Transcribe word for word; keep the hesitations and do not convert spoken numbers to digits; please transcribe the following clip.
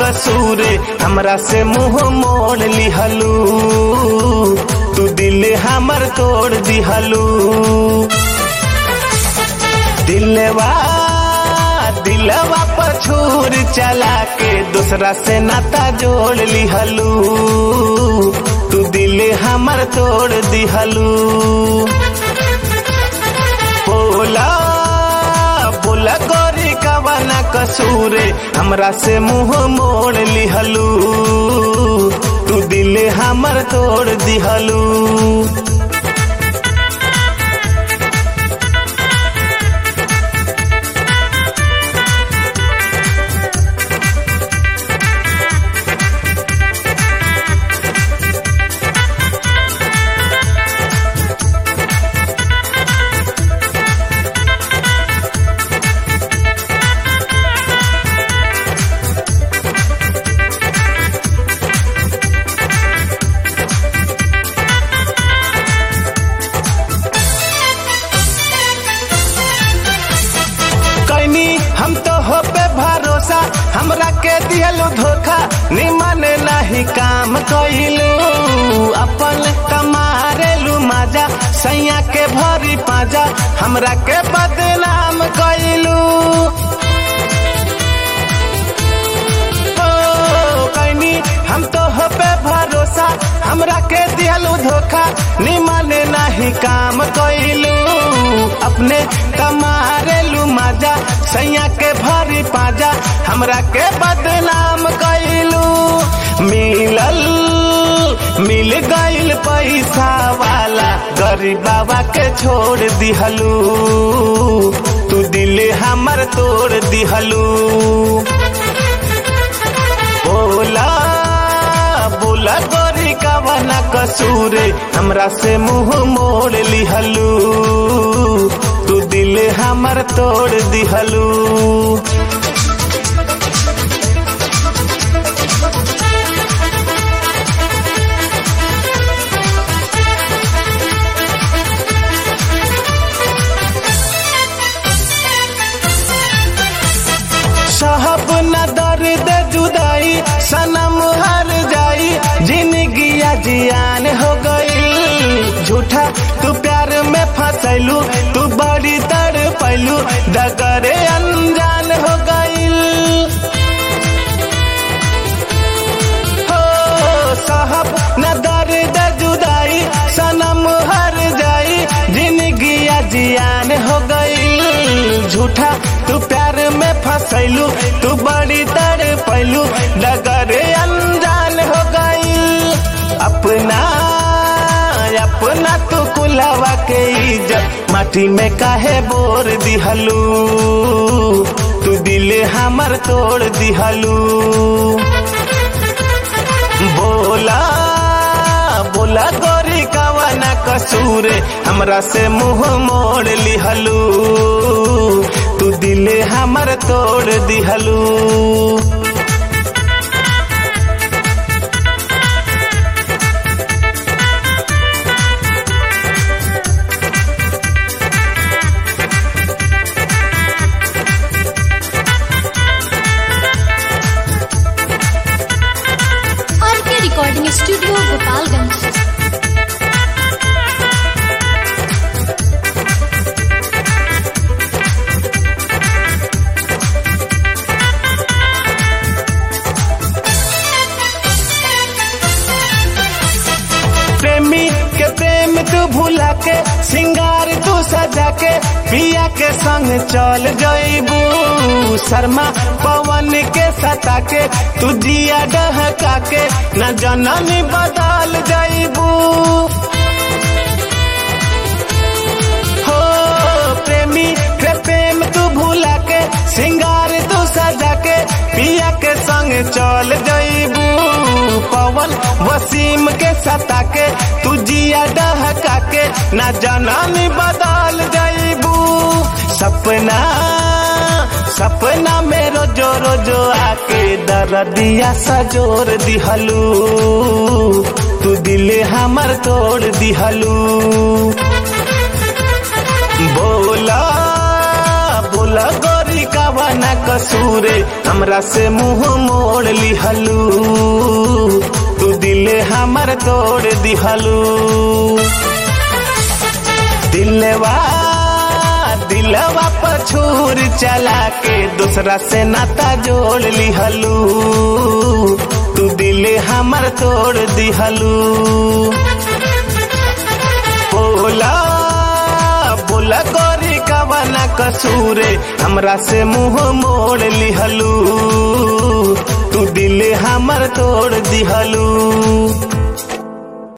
कसूरे हमरा से मुंह मोड़ लिहलू तू दिल हमर तोड़ दिहलू दिलवा दिलवा पर छुर चला के दूसरा से नाता जोड़ लिहलू तू दिल हमर तोड़ दिहलू बोला बोला गोरी कवना कसूरे हमरा से मुंह मोड़ लिहलू तू दिल हमर तोड़ दिहलू हम तो हो पे भरोसा हमरा के दिहलू धोखा निमन नहीं काम कइलू अपन कमारेलू मजा सैया के भरी पाजा हमरा के बदनाम कइलू हम तो हो पे भरोसा हमरा के दिहलू धोखा निमन नहीं काम कइलू अपने कमारेलू मजा सैया के भरी पाजा हमरा के बदनाम कइलू मिलल मिल गइल पैसा वाला गरीब बाबा के छोड़ दिहलू तू दिल हमर तोड़ दिहलू बोला बोला गोरी कवना कसूरे हमरा से मुंह मोड़ लिहलू तू दिल हमर तोड़ दिहलू साहब न दर्द जुदाई सनम हर जाई जिंदगी जियान हो गई झूठा तू प्यार में फंसलू तू बड़ी तड़ पैलू डगरे अनजान हो गई हो साहब न दर्द जुदाई सनम हर जाई जिंदगी जियान हो गई झूठा तू प्यार में फंसलू तू बड़ी तड़ पैलू डगरे अनजान हो गई अपना अपना तू कुलवा के इज्जत माटी में काहे बोर दिहलू तू दिल हमर तोड़ दिहलू बोला बोला गोरी कवना कसूरे हमरा से मुंह मोड़ लिहलू तू दिल हमर तोड़ दिहलू रिकॉर्डिंग स्टूडियो गोपालगंज प्रेमी के प्रेम तू भुला के सिंगार तू सजा के पिया के संग चल जइबू शर्मा पवन के सता के तू जिया डहका के न जननी बदल जइबू हो प्रेमी के प्रेम तू भुला के सिंगार तू सजा के पिया के संग चल जइबू पवन वसीम के सता के तू जिया डहका के न जननी बदल जइबू सपना सपना में रोजो रोजो आके दर्दिया सजोर दिहलू तू दिल हमर तोड़ दिहलू बोला बोला गोरी कवना कसूरे हमरा से मुंह मोड़ लिहलू लिहलू, तू दिल हमर तोड़ दिहलू। दिलवा दिलवा पर छुर चला के दूसरा से नाता जोड़ लिहलू, तू दिल हमर तोड़ दिहलू। बोला बोला गोरी कवना कसूरे हमरा से मुंह मोड़ लिहलू, तू दिल हमर तोड़ दिहलू।